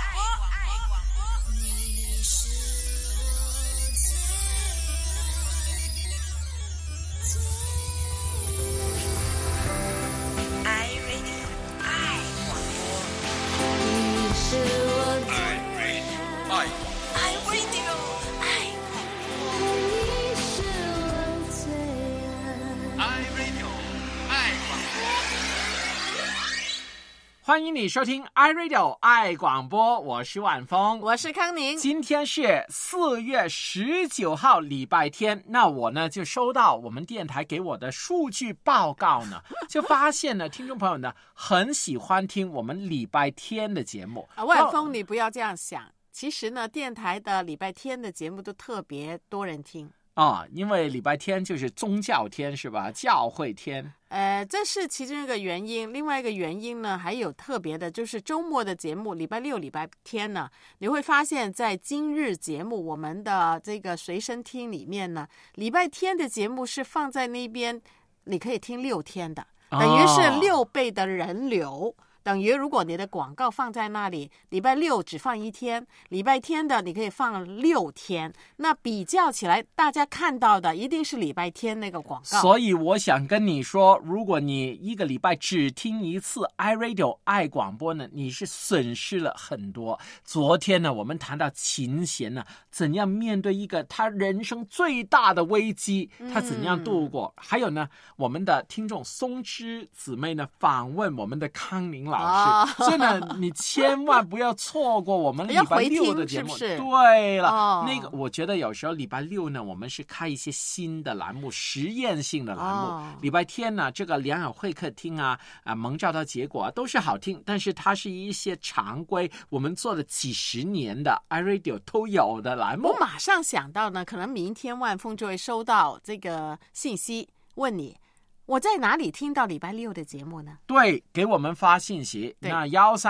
欢迎你收听 iRadio 爱广播，我是晚风， 我是康宁。 今天是4月19号礼拜天，那我呢就收到我们电台给我的数据报告呢，就发现呢听众朋友呢很喜欢听我们礼拜天的节目。 晚风，你不要这样想，其实呢电台的礼拜天的节目都特别多人听。 因为礼拜天就是宗教天是吧？教会天。 这是其中一个原因。另外一个原因呢，还有特别的，就是周末的节目，礼拜六、礼拜天呢，你会发现在今日节目我们的这个随身听里面呢，礼拜天的节目是放在那边，你可以听6天的，等于是6倍的人流。等于如果你的广告放在那里，礼拜六只放1天，礼拜天的你可以放6天，那比较起来大家看到的一定是礼拜天那个广告。 所以我想跟你说，如果你一个礼拜只听一次 iRadio 爱广播呢，你是损失了很多。昨天呢我们谈到琴弦呢怎样面对一个他人生最大的危机，他怎样度过，还有呢我们的听众松枝姊妹呢访问我们的康宁老师，所以呢你千万不要错过我们礼拜六的节目。 是不是？ 对了，那个我觉得有时候礼拜六呢我们是开一些新的栏目，实验性的栏目。礼拜天呢这个良友会客厅蒙照到结果都是好听，但是它是一些常规我们做了几十年的 iRadio 都有的栏目。 我马上想到呢，可能明天万峰就会收到这个信息，问你我在哪里听到礼拜六的节目呢？ 对，给我们发信息，那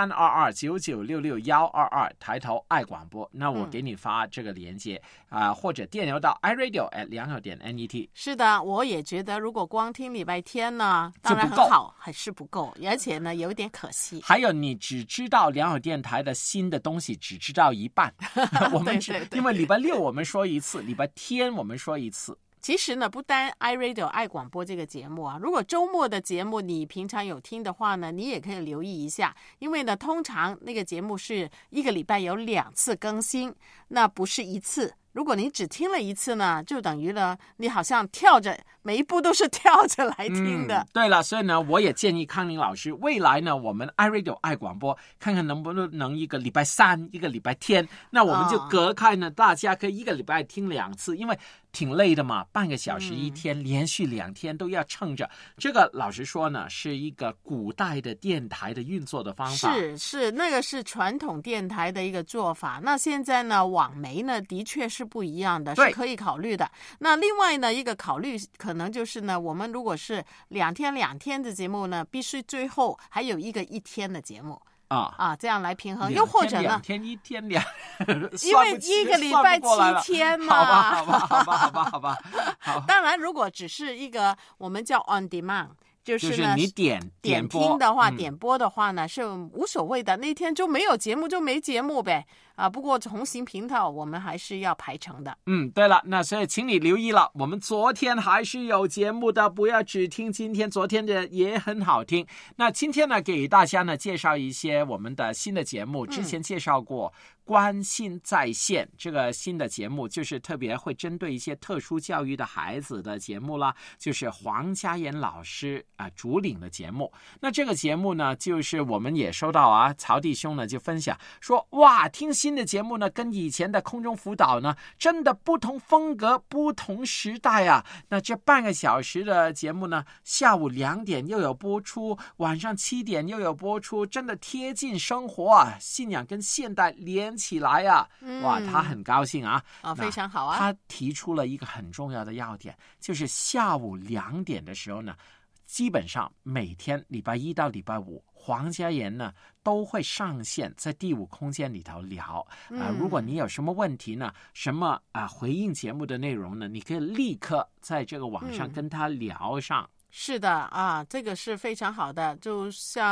132299662122抬头爱广播，那我给你发这个连接或者电邮到 iRadio@良友.net。 是的，我也觉得如果光听礼拜天呢，当然很好，还是不够，而且呢有点可惜。 还有你只知道良友电台的新的东西只知道一半我们对，因为礼拜六我们说一次，礼拜天我们说一次。 其实呢，不单 iRadio 爱广播这个节目如果周末的节目你平常有听的话呢，你也可以留意一下，因为呢，通常那个节目是一个礼拜有2次更新，那不是1次。如果你只听了1次呢，就等于呢，你好像跳着每一部都是跳着来听的。 对了，所以呢，我也建议康宁老师，未来呢，我们 iRadio 爱广播，看看能不能一个礼拜3，一个礼拜天，那我们就隔开呢，大家可以一个礼拜听2次，因为挺累的嘛，半个小时1天，连续2天都要撑着。这个老实说呢，是一个古代的电台的运作的方法。 是，那个是传统电台的一个做法。那现在呢，网媒呢，的确是不一样的，是可以考虑的。那另外呢，一个考虑可能就是呢，我们如果是2天的节目呢，必须最后还有一个1天的节目。这样来平衡。又或者呢，2 天1天因为一个礼拜7天嘛。 好吧。 当然，如果只是一个我们叫 on demand， 就是呢， 你点听的话，点播的话呢是无所谓的，那天就没有节目就没节目呗。不过同行频道我们还是要排程的。 对了，那所以请你留意了，我们昨天还是有节目的，不要只听今天，昨天的也很好听。那今天呢，给大家呢介绍一些我们的新的节目，之前介绍过关心在线这个新的节目，就是特别会针对一些特殊教育的孩子的节目啦，就是黄家妍老师主领的节目。那这个节目呢，就是我们也收到曹弟兄呢就分享说，哇，听新的节目呢跟以前的空中辅导呢真的不同风格，不同时代那这半个小时的节目呢，下午2点又有播出，晚上7点又有播出，真的贴近生活信仰跟现代连起来哇，他很高兴非常好他提出了一个很重要的要点，就是下午2点的时候呢，基本上每天礼拜1到礼拜5，黄家妍呢都会上线在第5空间里头聊如果你有什么问题呢，什么回应节目的内容呢，你可以立刻在这个网上跟他聊上。 是的这个是非常好的。就像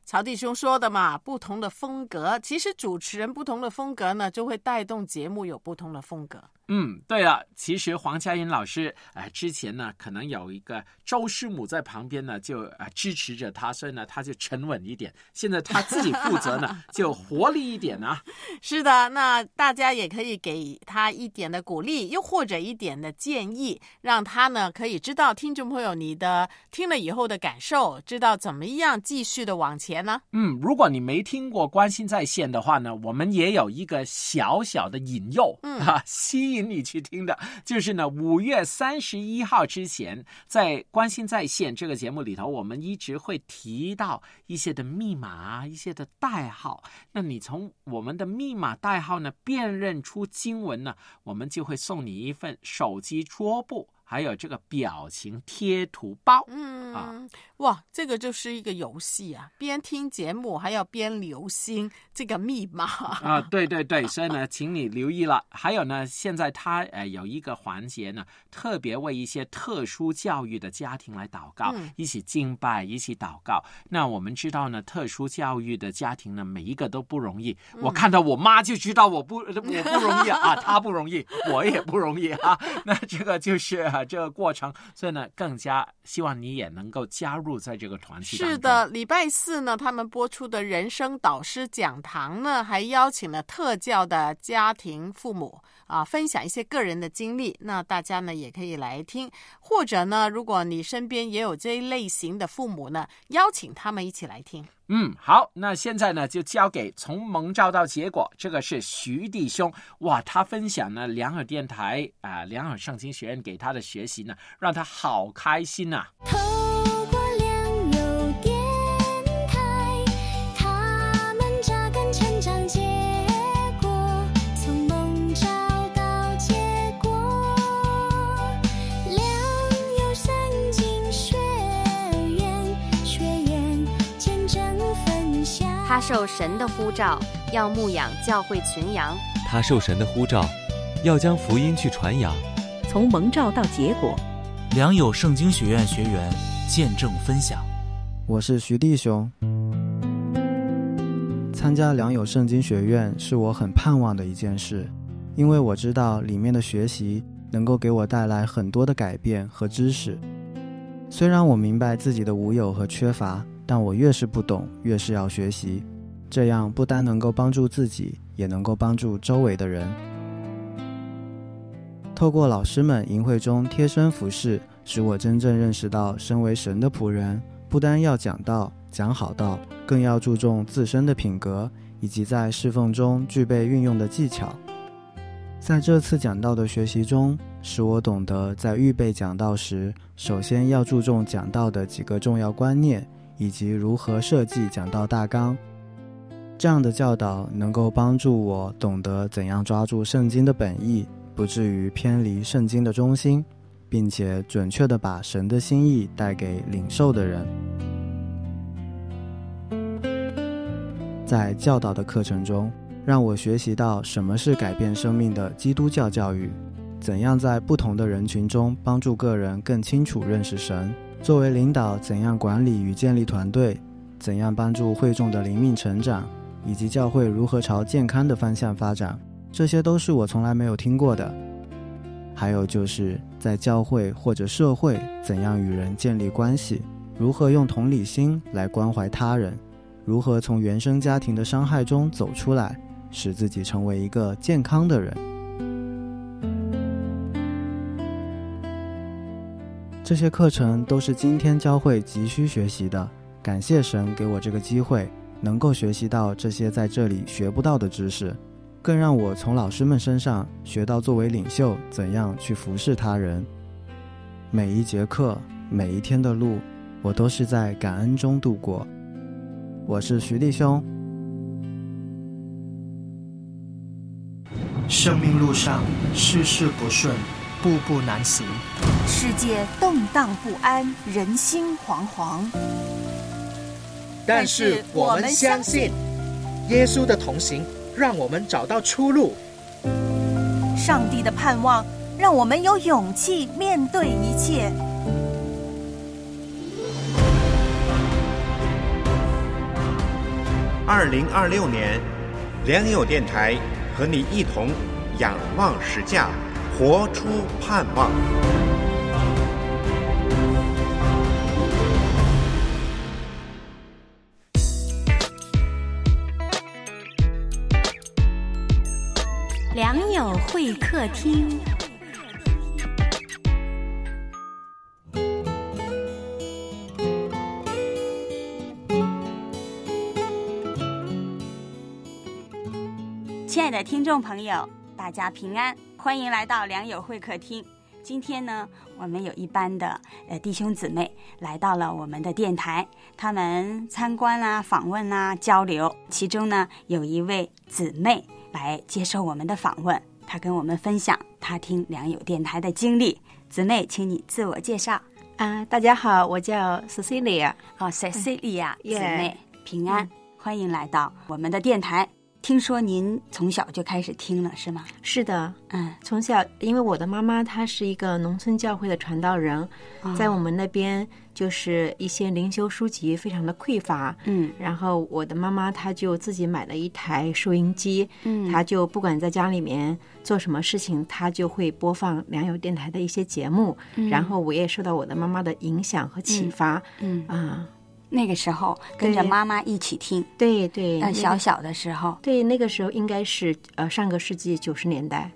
曹弟兄说的嘛，不同的风格，其实主持人不同的风格呢，就会带动节目有不同的风格。 对了，其实黄嘉欣老师之前呢可能有一个周师母在旁边呢就支持着他，所以呢他就沉稳一点，现在他自己负责呢就活力一点啊。 是的，那大家也可以给他一点的鼓励，又或者一点的建议，让他呢可以知道听众朋友你的听了以后的感受，知道怎么样继续的往前呢。 如果你没听过关心在线的话呢，我们也有一个小小的引诱吸引你去听的，就是呢5月31号之前，在关心在线这个节目里头，我们一直会提到一些的密码，一些的代号。那你从我们的密码代号呢辨认出经文呢，我们就会送你一份手机桌布，还有这个表情贴图包。 哇，这个就是一个游戏啊，边听节目还要边留心这个密码对对对，所以呢请你留意了。还有呢，现在他有一个环节呢，特别为一些特殊教育的家庭来祷告，一起敬拜，一起祷告。那我们知道呢，特殊教育的家庭呢，每一个都不容易。我看到我妈就知道我不容易她不容易，我也不容易那这个就是这个过程，所以呢更加希望你也能够加入在这个团体当中。 是的，礼拜4呢他们播出的人生导师讲堂呢，还邀请了特教的家庭父母分享一些个人的经历，那大家呢也可以来听，或者呢如果你身边也有这一类型的父母呢，邀请他们一起来听。 好，那现在呢就交给从蒙召到结果，这个是徐弟兄。哇，他分享呢良友电台良友圣经学院给他的学习呢，让他好开心啊。 透过良友电台，他们扎根成长结果，从蒙召到结果，良友圣经学院见证分享。 他受神的呼召，要牧养教会群羊； 他受神的呼召，要将福音去传扬。 从蒙召到结果， 良友圣经学院学员见证分享。 我是徐弟兄。参加良友圣经学院是我很盼望的一件事，因为我知道里面的学习能够给我带来很多的改变和知识。虽然我明白自己的无有和缺乏，但我越是不懂，越是要学习，这样不单能够帮助自己，也能够帮助周围的人。透过老师们营会中贴身服侍，使我真正认识到身为神的仆人，不单要讲道讲好道，更要注重自身的品格，以及在侍奉中具备运用的技巧。在这次讲道的学习中，使我懂得在预备讲道时，首先要注重讲道的几个重要观念，以及如何设计讲道大纲。这样的教导能够帮助我懂得怎样抓住圣经的本意，不至于偏离圣经的中心，并且准确地把神的心意带给领受的人。在教导的课程中，让我学习到什么是改变生命的基督教教育，怎样在不同的人群中帮助个人更清楚认识神，作为领导怎样管理与建立团队，怎样帮助会众的灵命成长，以及教会如何朝健康的方向发展，这些都是我从来没有听过的。还有就是在教会或者社会怎样与人建立关系，如何用同理心来关怀他人，如何从原生家庭的伤害中走出来，使自己成为一个健康的人。这些课程都是今天教会急需学习的，感谢神给我这个机会，能够学习到这些在这里学不到的知识，更让我从老师们身上学到作为领袖怎样去服侍他人。每一节课，每一天的路，我都是在感恩中度过。我是徐弟兄。 生命路上事事不顺，步步难行， 世界动荡不安，人心惶惶。 但是我们相信耶稣的同行让我们找到出路， 上帝的盼望让我们有勇气面对一切。 2026年，良友电台和你一同仰望实价，活出盼望。 良友会客厅。亲爱的听众朋友，大家平安，欢迎来到良友会客厅。今天呢，我们有一班的弟兄姊妹来到了我们的电台，他们参观啊、访问啊、交流。其中呢，有一位姊妹来接受我们的访问，她跟我们分享她听良友电台的经历。姊妹，请你自我介绍。 大家好，我叫 Cecilia。 Cecilia 姊妹，平安，欢迎来到我们的电台。听说您从小就开始听了，是吗？ 是的，从小，因为我的妈妈她是一个农村教会的传道人，在我们那边就是一些灵修书籍非常的匮乏，然后我的妈妈她就自己买了一台收音机，她就不管在家里面做什么事情，她就会播放良友电台的一些节目，然后我也受到我的妈妈的影响和启发， 那个时候跟着妈妈一起听， 对对， 小小的时候， 对，那个时候应该是上个世纪90年代，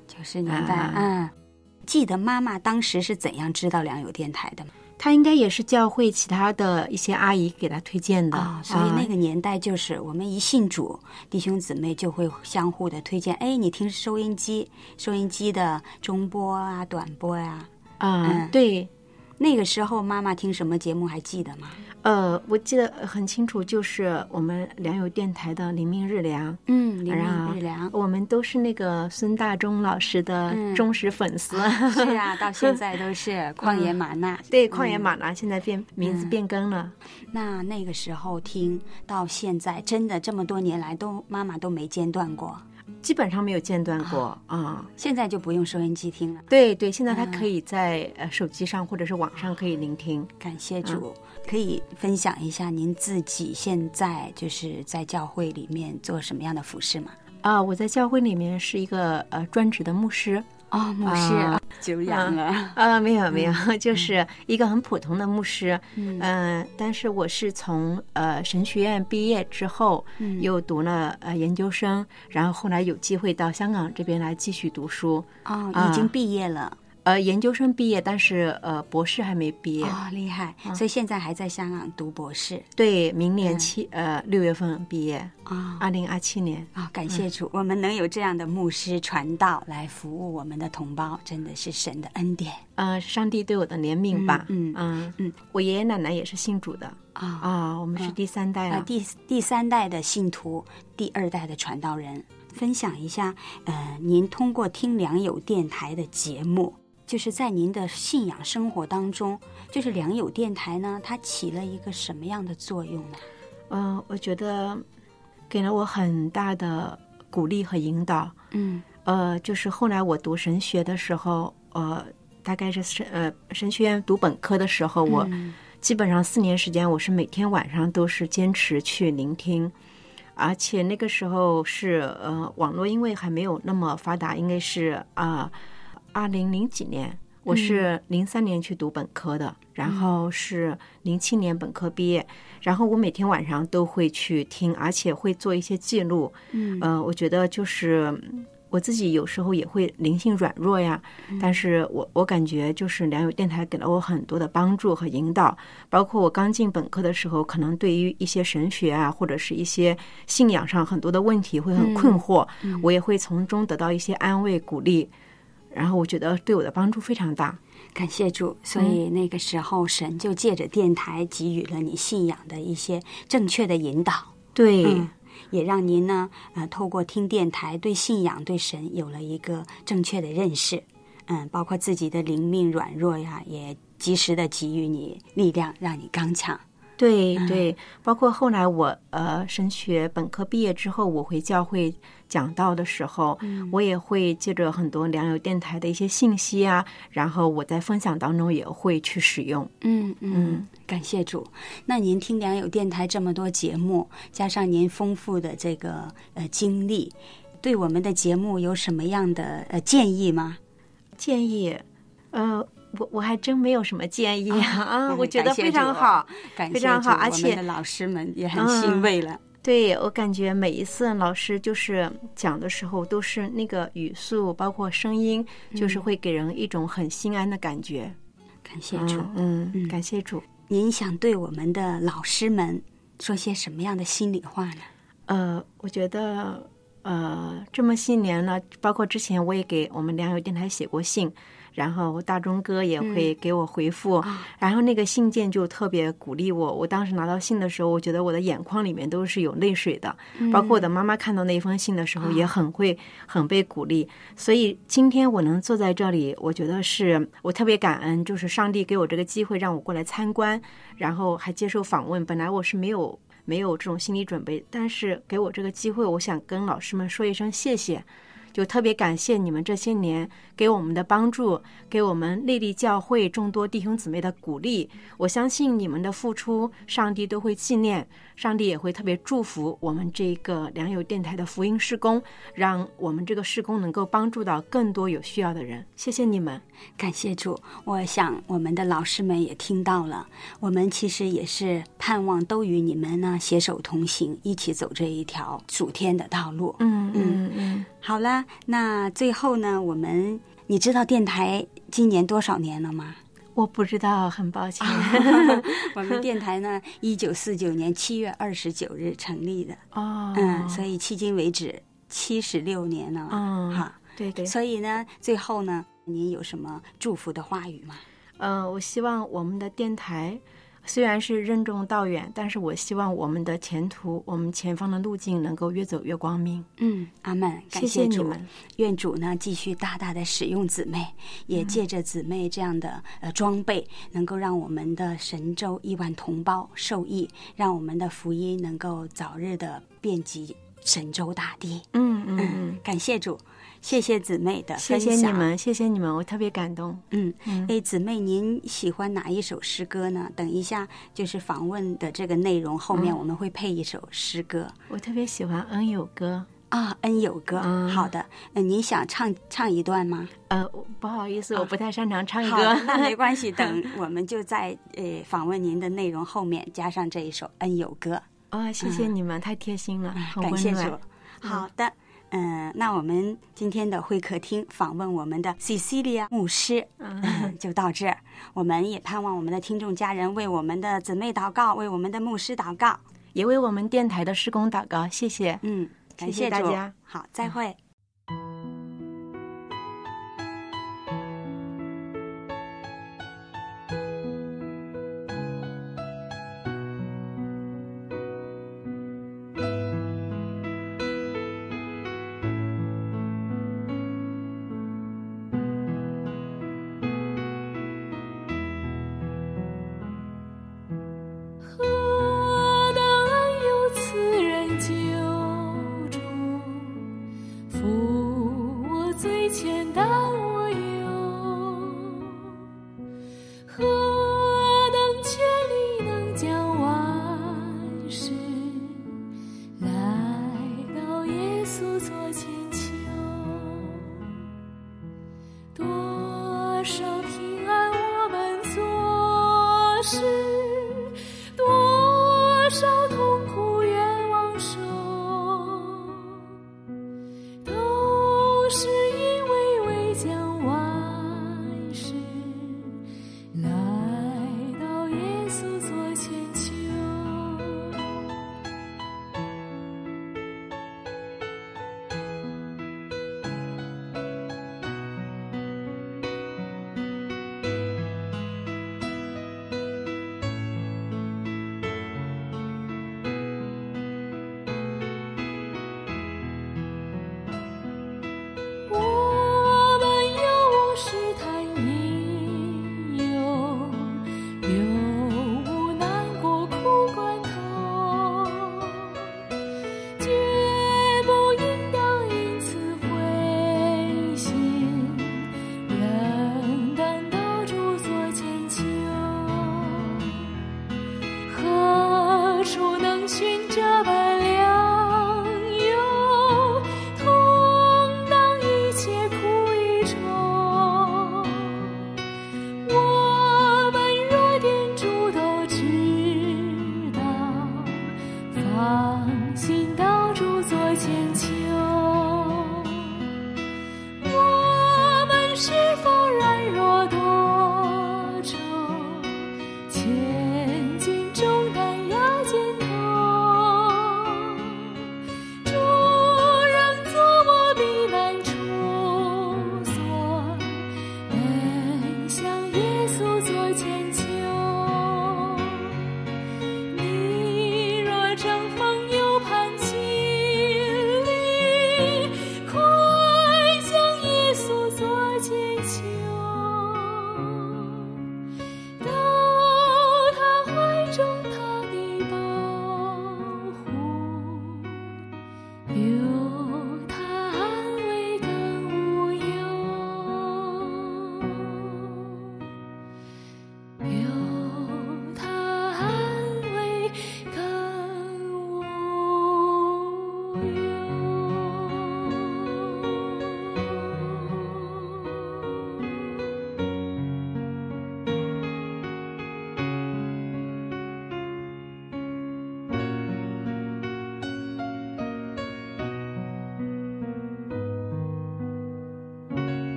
记得妈妈当时是怎样知道良友电台的吗？ 她应该也是教会其他的一些阿姨给她推荐的， 所以那个年代就是我们一信主，弟兄姊妹就会相互的推荐，你听收音机的中波啊、短波啊， 对。 那个时候妈妈听什么节目还记得吗？ 我记得很清楚，就是我们良友电台的灵命日粮， 灵命日粮， 我们都是那个孙大中老师的忠实粉丝， 是啊，到现在都是旷野玛纳， 对，旷野玛纳现在名字变更了。 那个时候听到现在，真的这么多年来妈妈都没间断过。 基本上没有间断过现在就不用收音机听了。 对对，现在它可以在手机上或者是网上可以聆听。 感谢主，可以分享一下您自己现在就是在教会里面做什么样的服事吗？ 我在教会里面是一个专职的牧师。 牧师久仰了。 没有，就是一个很普通的牧师。但是我是从神学院毕业之后，又读了研究生，然后后来有机会到香港这边来继续读书。 已经毕业了。 研究生毕业，但是博士还没毕业。 厉害！所以现在还在香港读博士。 对，明年6月份毕业。2027年。 感谢主，我们能有这样的牧师传道来服务我们的同胞，真的是神的恩典。 上帝对我的怜悯吧。我爷爷奶奶也是信主的。我们是第3代了。 第3代的信徒，第2代的传道人。分享一下，您通过听良友电台的节目，就是在您的信仰生活当中，就是良友电台呢，它起了一个什么样的作用呢？ 我觉得给了我很大的鼓励和引导。就是后来我读神学的时候，大概是神学院读本科的时候，我基本上4年时间，我是每天晚上都是坚持去聆听。而且那个时候是网络因为还没有那么发达，应该是2000几年，我是03年去读本科的，然后是07年本科毕业，然后我每天晚上都会去听，而且会做一些记录。我觉得就是我自己有时候也会灵性软弱呀，但是我感觉就是良友电台给了我很多的帮助和引导，包括我刚进本科的时候，可能对于一些神学啊，或者是一些信仰上很多的问题会很困惑，我也会从中得到一些安慰鼓励，然后我觉得对我的帮助非常大。 感谢主，所以那个时候神就借着电台给予了你信仰的一些正确的引导。 对， 也让您呢，透过听电台对信仰、对神有了一个正确的认识。包括自己的灵命软弱呀，也及时的给予你力量，让你刚强。 对对，包括后来我神学本科毕业之后，我回教会讲道的时候，我也会借着很多良友电台的一些信息啊，然后我在分享当中也会去使用。 感谢主。那您听良友电台这么多节目，加上您丰富的这个经历，对我们的节目有什么样的建议吗？ 建议，我还真没有什么建议我觉得非常好，非常好，而且我们的老师们也很欣慰了。 对，我感觉每一次老师就是讲的时候，都是那个语速，包括声音，就是会给人一种很心安的感觉。 感谢主， 感谢主。 您想对我们的老师们说些什么样的心里话呢？ 我觉得这么些年了，包括之前我也给我们良友电台写过信，然后大钟哥也会给我回复，然后那个信件就特别鼓励我。我当时拿到信的时候，我觉得我的眼眶里面都是有泪水的，包括我的妈妈看到那封信的时候也很被鼓励。所以今天我能坐在这里，我觉得是我特别感恩，就是上帝给我这个机会让我过来参观，然后还接受访问。本来我是没有这种心理准备，但是给我这个机会，我想跟老师们说一声谢谢，就特别感谢你们这些年给我们的帮助，给我们内力教会众多弟兄姊妹的鼓励。我相信你们的付出，上帝都会纪念，上帝也会特别祝福我们这个良友电台的福音事工，让我们这个事工能够帮助到更多有需要的人。谢谢你们。 感谢主。我想我们的老师们也听到了，我们其实也是盼望都与你们呢携手同行，一起走这一条属天的道路。好了，那最后呢，你知道电台今年多少年了吗？ 我不知道，很抱歉。 我们电台呢1949年7月29日成立的。所以迄今为止76年了。哈， 对对。 所以呢，最后呢，您有什么祝福的话语吗？ 我希望我们的电台虽然是任重道远，但是我希望我们的前途，我们前方的路径能够越走越光明。 阿们，感谢主。 你们。 愿主呢继续大大的使用姊妹，也借着姊妹这样的装备，能够让我们的神州亿万同胞受益，让我们的福音能够早日的遍及神州大地。感谢主。谢谢姊妹的分享。 谢谢你们，我特别感动。 姊妹，您喜欢哪一首诗歌呢？等一下就是访问的这个内容后面我们会配一首诗歌。 我特别喜欢恩友歌。 恩友歌。好的。您想唱一段吗？ 不好意思，我不太擅长唱歌。 好的，那没关系，等我们就在访问您的内容后面加上这一首恩友歌。 谢谢你们，太贴心了，很温暖。 感谢主。好的。那我们今天的会客厅访问我们的 Cecilia 牧师，就到这儿。我们也盼望我们的听众家人为我们的姊妹祷告，为我们的牧师祷告， 也为我们电台的事工祷告。谢谢。 感谢大家。 好，再会。 何等有此人救主，福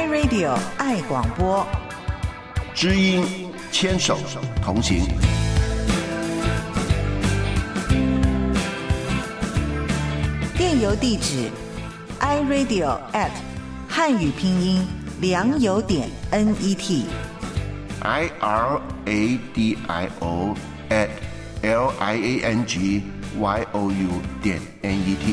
iRadio 爱广播， 知音牵手同行。 电邮地址 iRadio@ 汉语拼音良友点 net IRADIO@LIANGYOU.net。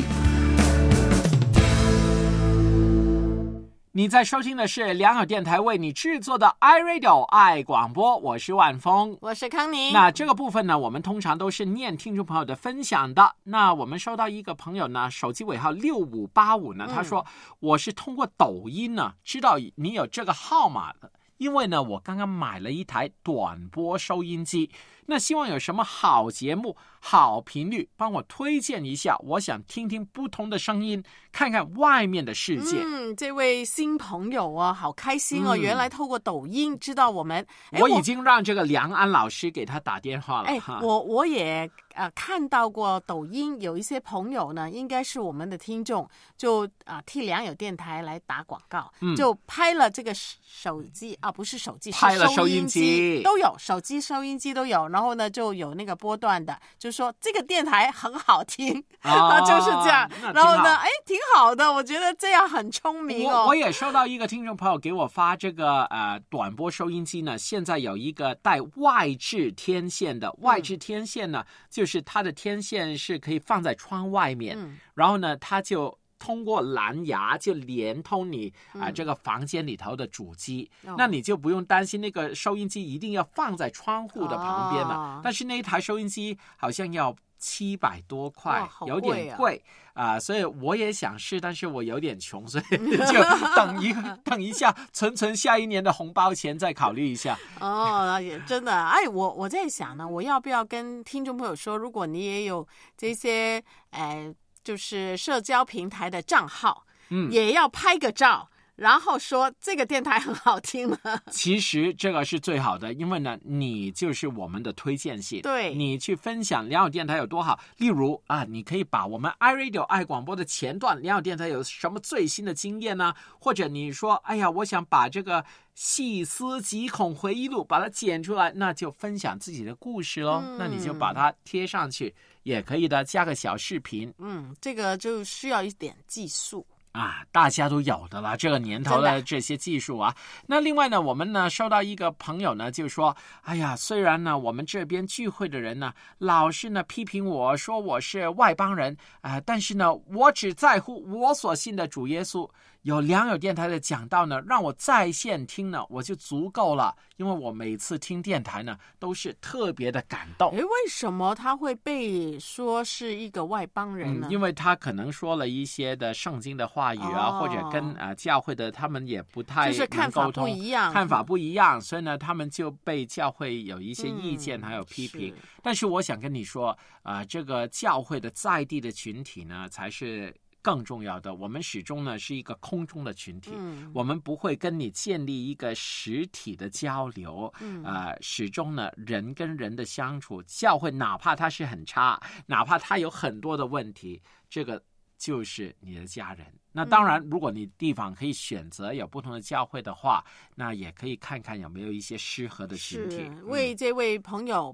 你在收听的是良友电台为你制作的 iRadio 爱广播，我是万峰， 我是康宁。 那这个部分呢，我们通常都是念听众朋友的分享的。那我们收到一个朋友呢，手机尾号6585呢，他说我是通过抖音呢知道你有这个号码的，因为呢我刚刚买了一台短波收音机，那希望有什么好节目好频率帮我推荐一下，我想听听不同的声音，看看外面的世界。 这位新朋友啊，好开心哦，原来透过抖音知道我们。 我已经让这个梁安老师给他打电话了。 我也看到过抖音有一些朋友呢，应该是我们的听众，就替良友电台来打广告，就拍了这个手机不是手机， 拍了收音机都有，手机收音机都有，然后呢就有那个波段的，就说这个电台很好听，就是这样。然后呢，挺好的，我觉得这样很聪明哦。 我也收到一个听众朋友给我发这个短波收音机呢，现在有一个带外置天线的，外置天线呢，就是它的天线是可以放在窗外面，然后呢，它就通过蓝牙就连通你这个房间里头的主机，那你就不用担心那个收音机一定要放在窗户的旁边了。但是那一台收音机好像要700多块，有点贵所以我也想试，但是我有点穷，所以就等一下，存下一年的红包钱再考虑一下。 也真的，我在想呢，我要不要跟听众朋友说，如果你也有这些就是社交平台的账号，也要拍个照，然后说这个电台很好听了。 其实这个是最好的，因为呢，你就是我们的推荐信。 对， 你去分享良友电台有多好。例如你可以把我们 iRadio 爱广播的前段良友电台有什么最新的经验呢？或者你说，哎呀，我想把这个细思极恐回忆录把它剪出来，那就分享自己的故事咯。那你就把它贴上去也可以的，加个小视频。 这个就需要一点技术。 大家都有的了，这个年头的这些技术那另外呢，我们呢收到一个朋友呢就说，哎呀，虽然呢我们这边聚会的人呢老是呢批评我说我是外邦人但是呢我只在乎我所信的主耶稣，有良友电台的讲道呢让我在线听呢我就足够了，因为我每次听电台呢都是特别的感动。 为什么他会被说是一个外邦人呢？ 因为他可能说了一些的圣经的话语或者跟教会的他们也不太就是看法不一样， 所以呢他们就被教会有一些意见还有批评。但是我想跟你说这个教会的在地的群体呢才是更重要的，我们始终呢是一个空中的群体，我们不会跟你建立一个实体的交流，始终呢人跟人的相处，教会哪怕它是很差，哪怕它有很多的问题，这个就是你的家人。那当然如果你地方可以选择有不同的教会的话，那也可以看看有没有一些适合的群体。 为这位朋友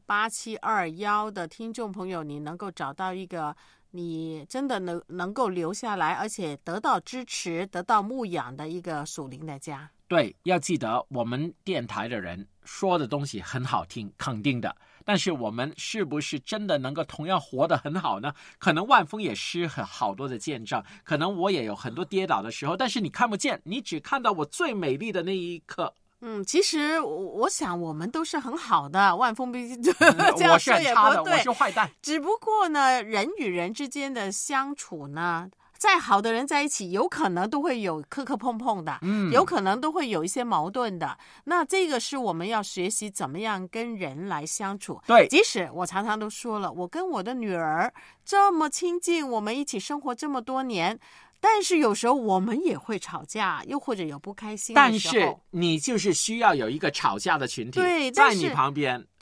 8721的听众朋友，你能够找到一个你真的能够留下来，而且得到支持得到牧养的一个属灵的家。 对，要记得我们电台的人说的东西很好听，肯定的，但是我们是不是真的能够同样活得很好呢？可能万峰也是好多的见证，可能我也有很多跌倒的时候，但是你看不见，你只看到我最美丽的那一刻。 其实我想我们都是很好的，万峰毕竟这样说也不对， 我是很差的，我是坏蛋。 只不过呢，人与人之间的相处呢，再好的人在一起，有可能都会有磕磕碰碰的，有可能都会有一些矛盾的。那这个是我们要学习怎么样跟人来相处。 对， 即使我常常都说了，我跟我的女儿这么亲近，我们一起生活这么多年，但是有时候我们也会吵架，又或者有不开心的时候。 但是你就是需要有一个吵架的群体， 对， 在你旁边。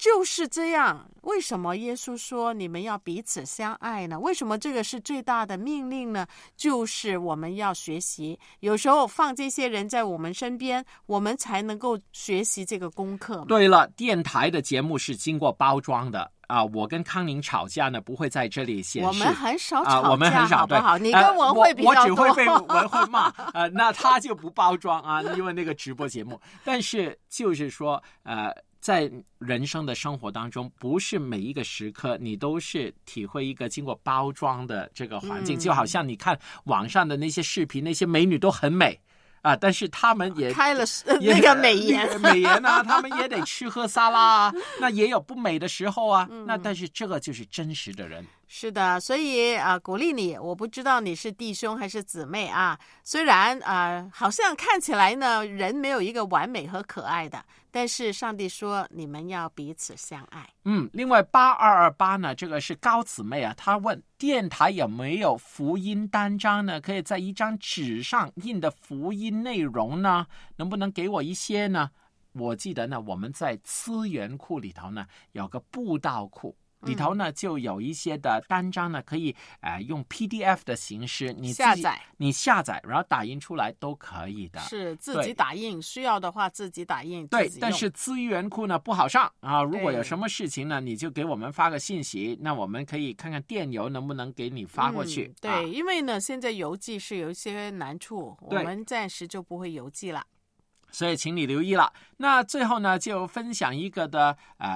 就是这样。为什么耶稣说你们要彼此相爱呢？为什么这个是最大的命令呢？就是我们要学习，有时候放这些人在我们身边，我们才能够学习这个功课嘛。 对了，电台的节目是经过包装的。我跟康宁吵架呢，不会在这里显示。 我们很少吵架， 我们很少， 好不好？你跟文慧比较多， 我只会被文慧骂。那他就不包装啊，因为那个直播节目。但是就是说，在人生的生活当中，不是每一个时刻你都是体会一个经过包装的这个环境，就好像你看网上的那些视频，那些美女都很美。但是他们也开了那个美颜美颜啊，他们也得吃喝沙拉啊，那也有不美的时候啊。那但是这个就是真实的人。 是的，所以鼓励你，我不知道你是弟兄还是姊妹啊。虽然好像看起来呢，人没有一个完美和可爱的，但是上帝说你们要彼此相爱。 另外8228呢，这个是高姊妹啊，她问电台有没有福音单张呢？可以在一张纸上印的福音内容呢？能不能给我一些呢？我记得呢，我们在资源库里头呢有个布道库。里头呢就有一些的单张呢，可以用 PDF 的形式，你下载，然后打印出来都可以的。 是自己打印，需要的话自己打印。 对，但是资源库呢不好上啊。如果有什么事情呢，你就给我们发个信息，那我们可以看看电邮能不能给你发过去。 对，因为呢现在邮寄是有一些难处，我们暂时就不会邮寄了。 所以请你留意了。那最后呢，就分享一个的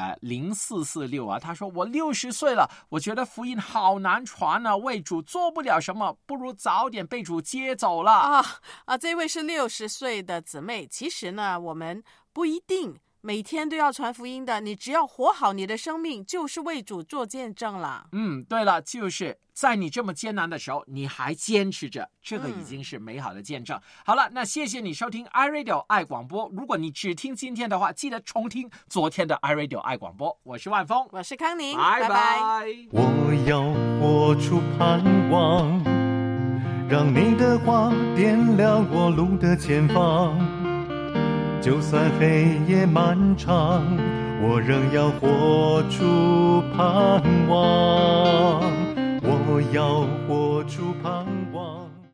0446啊，他说我60岁了，我觉得福音好难传啊，为主做不了什么，不如早点被主接走了这位是60岁的姊妹。其实呢，我们不一定每天都要传福音的，你只要活好你的生命，就是为主做见证了。 对了，就是在你这么艰难的时候，你还坚持着，这个已经是美好的见证。好了，那谢谢你收听 iRadio 爱广播。如果你只听今天的话，记得重听昨天的 iRadio 爱广播。我是万峰， 我是康宁， 拜拜。 我要活出盼望，让你的话点亮我路的前方。就算黑夜漫长，我仍要活出盼望。我要活出盼望。